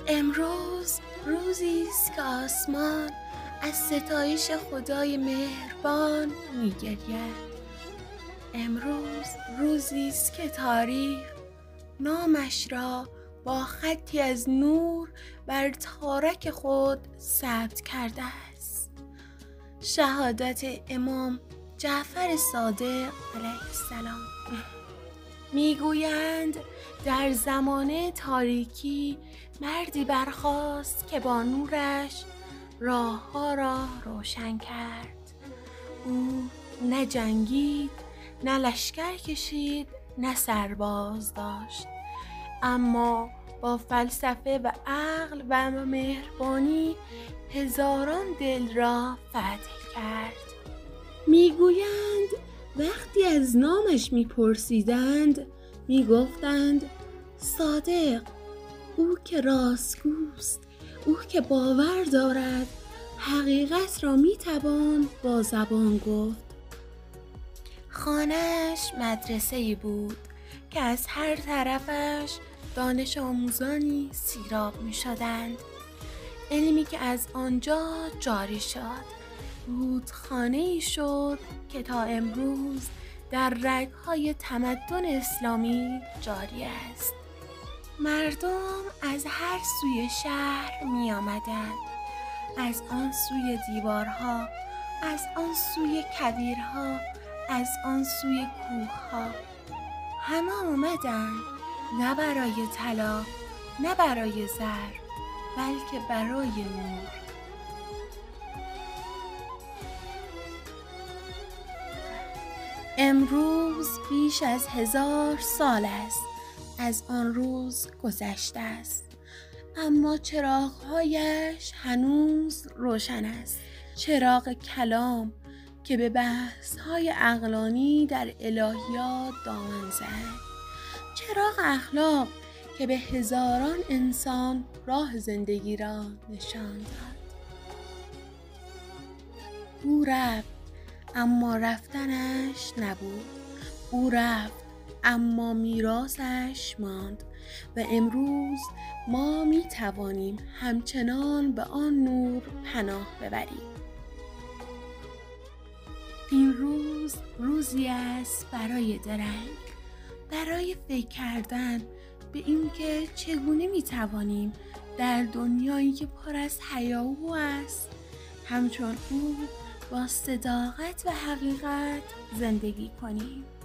امروز روزی است که آسمان از ستایش خدای مهربان می‌گرید. امروز روزی است که تاریخ نامش را با خطی از نور بر تارک خود ثبت کرده است. شهادت امام جعفر صادق علیه السلام. میگویند در زمان تاریکی مردی برخاست که با نورش راه‌ها را روشن کرد. او نه جنگید، نه لشکر کشید، نه سرباز داشت، اما با فلسفه و عقل و مهربانی هزاران دل را فتح کرد. میگویند وقتی از نامش میپرسیدند میگفتند صادق، او که راستگوست، او که باور دارد، حقیقت را میتوان با زبان گفت. خانه‌اش مدرسه‌ای بود که از هر طرفش دانش آموزانی سیراب می‌شدند. علمی که از آنجا جاری شد رودخانه‌ای شد که تا امروز در رگ‌های تمدن اسلامی جاری است. مردم از هر سوی شهر می آمدند، از آن سوی دیوارها، از آن سوی کویرها، از آن سوی کوهها. همه آمدند نه برای طلا، نه برای زر، بلکه برای نور. امروز بیش از 1000 سال است از آن روز گذشته است، اما چراغ‌هایش هنوز روشن است. چراغ کلام که به بحث‌های عقلانی در الهیات دامن زد. چراغ اخلاق که به هزاران انسان راه زندگی را نشان داد. او رفت اما رفتنش نبود. او رفت اما میراثش ماند و امروز ما می توانیم همچنان به آن نور پناه ببریم. این روز روزی است برای درنگ، برای فکر کردن به اینکه چگونه می توانیم در دنیایی که پر از هیاهو است همچون او با صداقت و حقیقت زندگی کنیم.